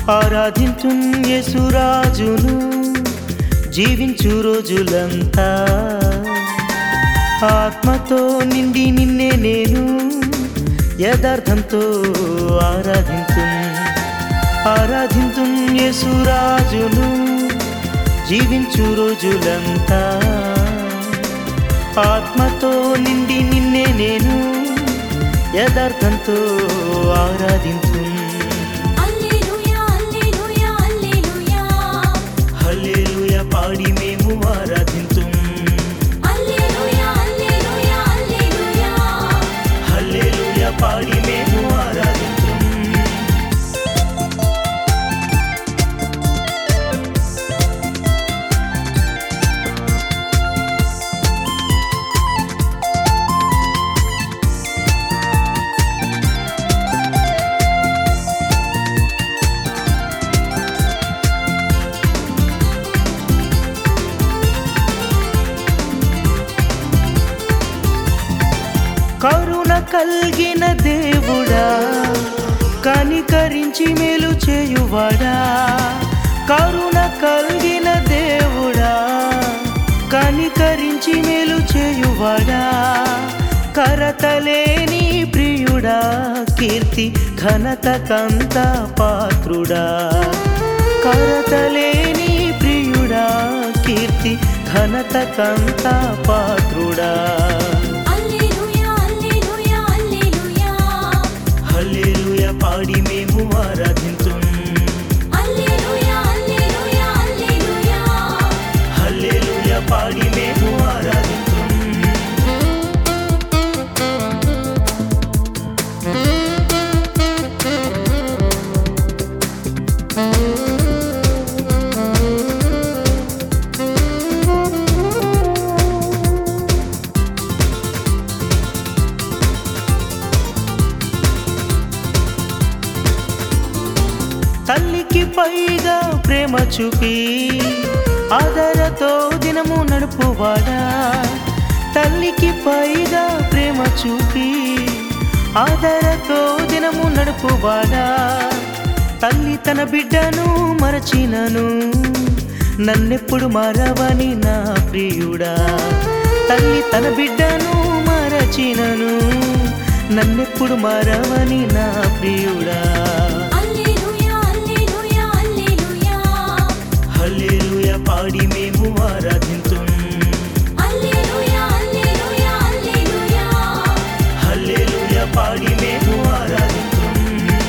ఆరాధించున్ యేసురాజును జీవించు రోజులంతా ఆత్మతో నిండి నిన్నే నేను యథార్థంతో ఆరాధించున్ యేసురాజును జీవించు రోజులంతా ఆత్మతో నిండి నిన్నే నేను యథార్థంతో ఆరాధించున్ హల్లెలూయా పాడి మేము ఆరాధించున్ హల్లెలూయా పాడి మేము ఆరాధించున్ కరుణ కలిగిన దేవుడా కనికరించి మేలు చేయువాడా కరుణ కలిగిన దేవుడా కనికరించి మేలు చేయువాడా కరతలేని ప్రియుడా కీర్తి ఘనతకంత పాత్రుడా కరతలేని ప్రియుడా కీర్తి ఘనతకంత పాత్రుడా హల్లెలూయా పాడి మేము ఆరాధించున్ హల్లెలూయా పాడి మేము ఆరాధించున్ తల్లికి పైగా ప్రేమ చూపి ఆదరతో దినము నడుపువాడా తల్లికి పైగా ప్రేమ చూపి ఆదరతో దినము నడుపువాడా తల్లి తన బిడ్డను మరచినను నన్నెప్పుడు మరవని నా ప్రియుడా తల్లి తన బిడ్డను మరచినను నన్నెప్పుడు మరవని నా ప్రియుడా హల్లెలూయా పాడి మేము ఆరాధించున్ హల్లెలూయా పాడి మేము ఆరాధించున్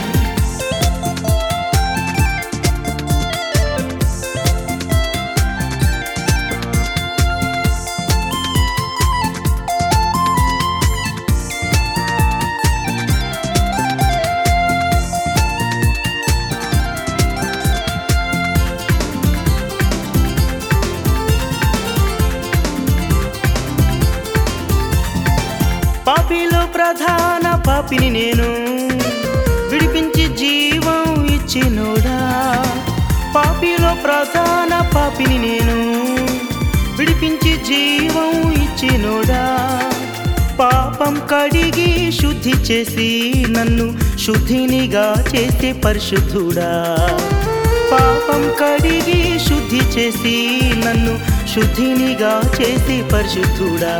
పాపిలో ప్రధాన పాపిని నేను విడిపించి జీవం ఇచ్చినోడా పాపిలో ప్రధాన పాపిని నేను విడిపించి జీవం ఇచ్చినోడా పాపం కడిగి శుద్ధి చేసి నన్ను శుద్ధినిగా చేసే పరిశుద్ధుడా పాపం కడిగి శుద్ధి చేసి నన్ను శుద్ధినిగా చేసే పరిశుద్ధుడా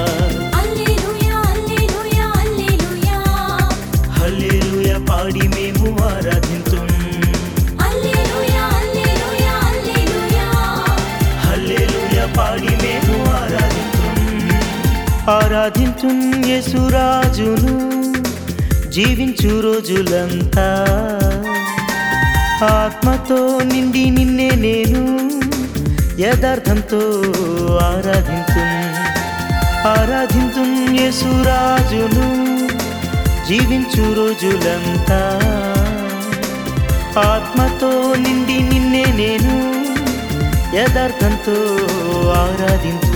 హల్లెలూయా పాడి మేము ఆరాధించున్ హల్లెలూయా పాడి మేము ఆరాధించున్ యేసురాజును జీవించు రోజులంతా ఆత్మతో నిండి నిన్నే నేను యథార్థంతో ఆరాధించున్ యేసురాజును జీవించు రోజులంతా ఆత్మతో నిండి నిన్నే నేను యథార్థంతో ఆరాధించు